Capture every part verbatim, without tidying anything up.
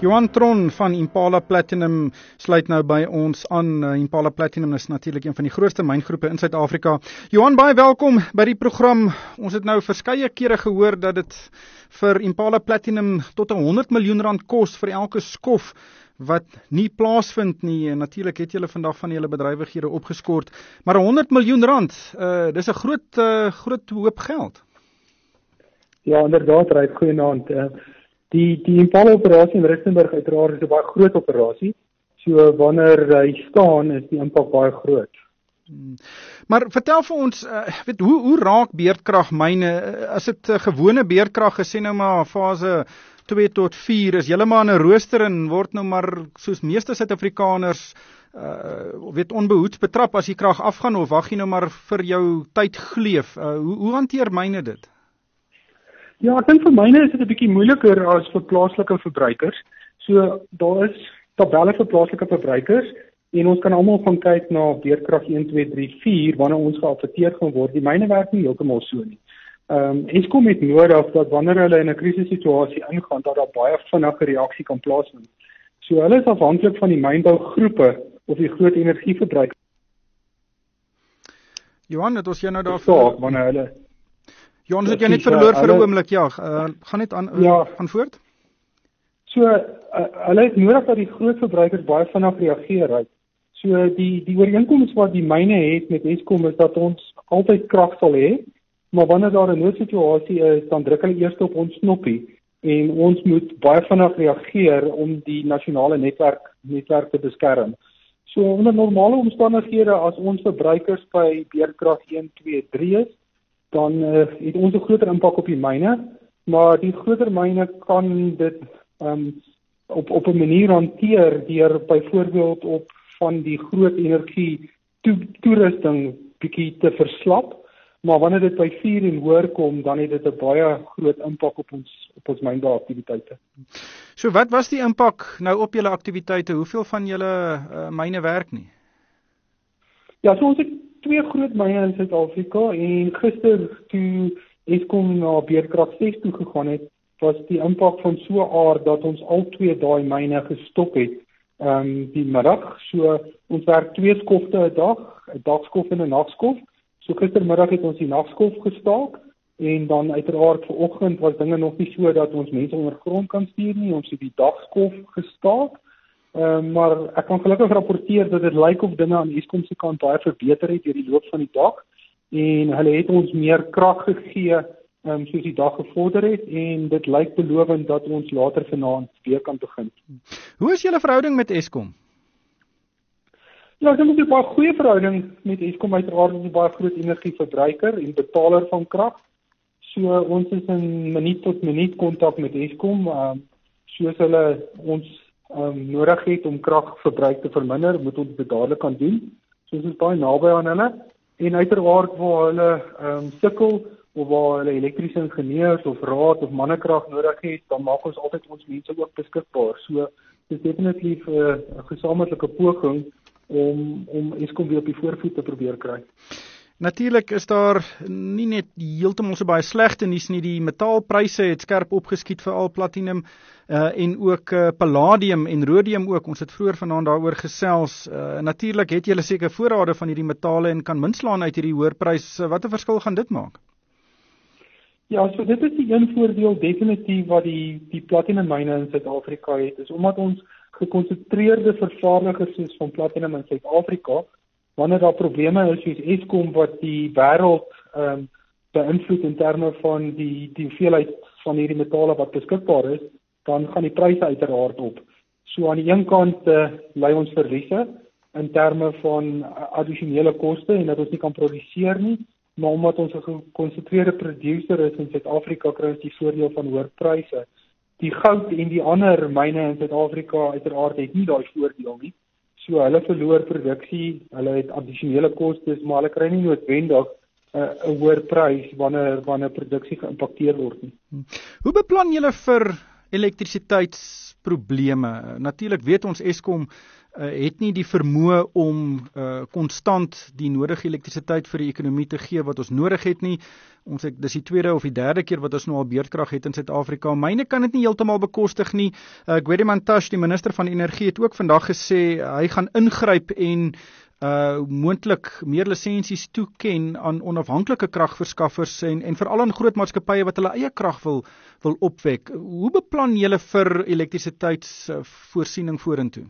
Johan Tron van Impala Platinum sluit nou by ons aan. Impala Platinum is natuurlik een van die grootste myngroepe in Suid-Afrika. Johan, baie welkom by die program. Ons het nou verskeie kere gehoor dat dit vir Impala Platinum tot honderd miljoen rand kos vir elke skof wat nie plaasvind nie. En natuurlik het julle vandag van julle bedrywighede opgeskort, maar honderd miljoen rand, uh, dis 'n groot uh, groot hoop geld. Ja, inderdaad, Ryk, goeienaand. Uh, die die Impala operasie in Rustenburg uiteraard is 'n baie groot operasie. So wanneer hy staan, is die impak baie groot. Hmm. Maar vertel vir ons, uh, weet, hoe hoe raak beerdkragmyne? As dit 'n uh, gewone beerdkrag is, sê nou maar fase twee tot vier, is julle maar in 'n rooster en word nou maar soos meeste Suid-Afrikaners uh, weet onbehoeds betrap as die krag afgaan, of wag jy nou maar vir jou tyd gleef? Uh, hoe hoe hanteer myne dit? Ja, ek dink vir myne is dit 'n bietjie moeiliker as vir plaaslike verbruikers. So daar is tabelle vir plaaslike verbruikers en ons kan almal gaan kyk na beerdkrag een, twee, drie, vier wanneer ons geaffekteer gaan word. Die myne werk nie heeltemal so nie. Ehm um, Eskom het nodig dat wanneer hulle in 'n krisissituasie ingaan, dat daar baie vinnige reaksie kan plaasvind. So hulle is afhanklik van die mynbougroepe of die groot energieverbruik. Johan, het ons jou nou daar vir wanneer hulle Johan, het jy net verloor vir 'n oomblik? Ja, uh, gaan net aan uh, ja. gaan voort. So uh, hulle het nodig dat die groot verbruikers baie vinnig reageer. Right? So die die ooreenkoms wat die myne het met Eskom is dat ons altyd krag sal hê. Maar wanneer daar 'n noodsituasie is, dan druk hulle eers op ons knoppie en ons moet baie vinnig reageer om die nasionale netwerk netwerk te beskerm. So onder normale omstandighede, as ons verbruikers by beerdkrag een, twee, drie is, dan uh, het ons 'n groter impak op die myne, maar die groter myne kan dit um, op op 'n manier hanteer deur byvoorbeeld op van die groot energie to, toerusting bietjie te verslap. Maar wanneer dit by vier en hoër kom, dan het dit 'n baie groot impak op ons op ons mynbouaktiwiteite. So wat was die impak nou op julle aktiwiteite? Hoeveel van julle uh, myne werk nie? Ja, so ons het twee groot myne in Suid-Afrika en gister toe Eskom na beerdkrag ses toe gegaan het, was die impak van so 'n aard dat ons al twee daai myne gestop het ehm um, die middag. So ons werk twee skofte 'n dag, 'n dagskof en 'n nagskof. So gistermiddag het ons die nagskof gestaak en dan uiteraard vanoggend was dinge nog nie so dat ons mense ondergrond kan stuur nie. Ons het die dagskof gestaak. Ehm uh, maar ek kan gelukkig rapporteer dat dit lyk of dinge aan Eskom se kant baie verbeter het deur die loop van die dag en hulle het ons meer krag gegee ehm um, soos die dag gevorder het en dit lyk belovend dat ons later vanaand weer kan begin. Hoe is julle verhouding met Eskom? Ja, ek dink ons het 'n baie goeie verhouding met Eskom. Uiteraard is 'n baie groot energieverbruiker en betaler van krag. So ons is in minuut tot minuut kontak met Eskom. Um, soos hulle ons um, nodig het om kragverbruik te verminder, moet ons dit dadelik kan doen. So ons is baie naby aan hulle. En uiteraard waar hulle um, sukkel of waar hulle elektriese ingenieurs of raad of mannekrag nodig het, dan maak ons altyd ons mense ook beskikbaar. So dit is definitief 'n uh, gesamentlike poging om om Eskom weer op die voorvoet te probeer kry. Natuurlik is daar nie net heeltemal so baie slegte nuus nie. Die metaalpryse het skerp opgeskiet vir al platinum uh, en ook uh, palladium en rhodium ook. Ons het vroeër vanaand daaroor gesels. Uh, natuurlik het julle seker voorrade van hierdie metale en kan minslaan uit hierdie hoër prys. Uh, wat 'n verskil gaan dit maak? Ja, so dit is die een voordeel definitief wat die die platinummyne in Suid-Afrika het, is omdat ons gekonsentreerde vervaardigers is van platinum in Suid-Afrika. Wanneer daar probleme is soos Eskom wat die wêreld ehm um, beïnvloed in terme van die die hoeveelheid van hierdie metale wat beskikbaar is, dan gaan die pryse uiteraard op. So aan die een kant uh, ly ons verliese in terme van addisionele koste en dat ons nie kan produseer nie, maar omdat ons 'n gekonsentreerde producer is in Suid-Afrika, kry ons die voordeel van hoër pryse. Die goud en die ander myne in Suid-Afrika uiteraard het nie daai voordeel nie. So hulle verloor produksie, hulle het addisionele kostes, maar hulle kry nie noodwendig 'n uh, hoër prys wanneer wanneer produksie geïmpakteer word nie. Hoe beplan julle vir elektrisiteitsprobleme? Natuurlik weet ons Eskom uh, het nie die vermoë om konstant uh, die nodige elektrisiteit vir die ekonomie te gee wat ons nodig het nie. Ons het dis die tweede of die derde keer wat ons nou al beurtkrag het in Suid-Afrika. Myne kan dit nie heeltemal bekostig nie. Uh, Gwede Mantashe, die minister van Energie, het ook vandag gesê uh, hy gaan ingryp en uh moontlik meer lisensies toeken aan onafhanklike kragverskaffers en en veral aan groot maatskappye wat hulle eie krag wil wil opwek. Hoe beplan julle vir elektrisiteitsvoorsiening vorentoe?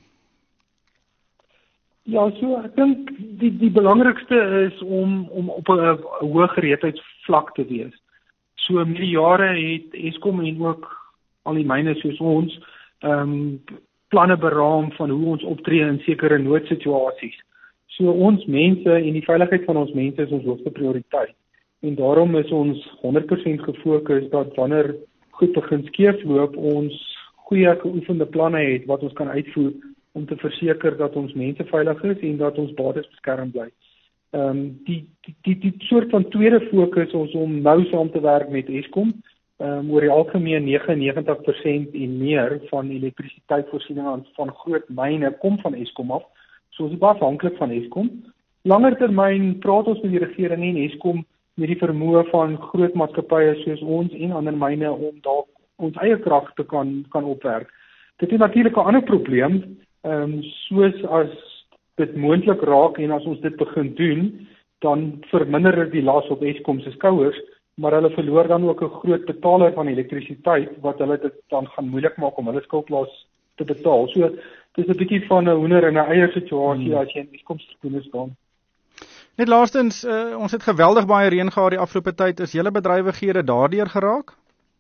Ja, so ek dink die die belangrikste is om om op 'n hoë gereedheidsvlak te wees. So met die jare het Eskom en ook al die myne soos ons ehm um, planne beraam van hoe ons optree in sekere noodsituasies. So ons mense en die veiligheid van ons mense is ons hoogste prioriteit. En daarom is ons honderd persent gefokus dat wanneer goed begin skeefloop, ons goeie geoefende planne het wat ons kan uitvoer om te verseker dat ons mense veilig is en dat ons bates beskerm bly. Ehm um, die, die die die soort van tweede fokus ons om nou saam te werk met Eskom, ehm um, oor die algemeen negenennegentig persent en meer van elektrisiteitsvoorsiening aan van groot myne kom van Eskom af. So ons is baie afhanklik van Eskom. Langer termyn praat ons met die regering en Eskom met die vermoë van groot maatskappye soos ons en ander myne om dalk ons eie krag te kan kan opwerk. Dit is natuurlik 'n ander probleem, ehm um, soos as dit moontlik raak en as ons dit begin doen, dan verminder dit die las op Eskom se skouers, maar hulle verloor dan ook 'n groot betaler van elektrisiteit wat hulle dit dan gaan moeilik maak om hulle skuldlas te betaal. So dis 'n bietjie van 'n hoender en 'n eier situasie hmm. as jy in Eskom se skoene staan. Net laastens, uh, ons het geweldig baie reën gehad die afgelope tyd. Is julle bedrywighede daardeur geraak?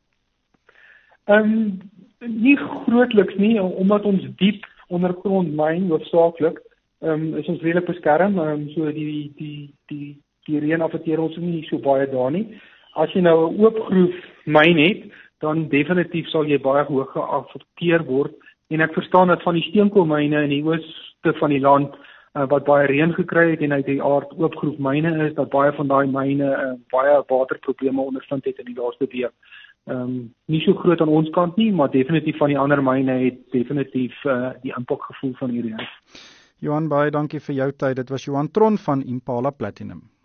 Ehm um, nie grootliks nie, omdat ons diep ondergrond myn hoofsaaklik, ehm um, is ons redelik beskerm, ehm um, so die die die die reën affekteer ons nie so baie daar nie. As jy nou 'n oop groef myn het, dan definitief sal jy baie hoog geaffekteer word. En ek verstaan dat van die steenkoolmyne in die ooste van die land uh, wat baie reën gekry het en uit die aard oopgroefmyne is, dat baie van daai myne uh, baie waterprobleme ondervind het in die laaste week. Ehm um, nie so groot aan ons kant nie, maar definitief van die ander myne het definitief uh, die impak gevoel van hierdie reën. Johan, baie dankie vir jou tyd. Dit was Johan Tron van Impala Platinum.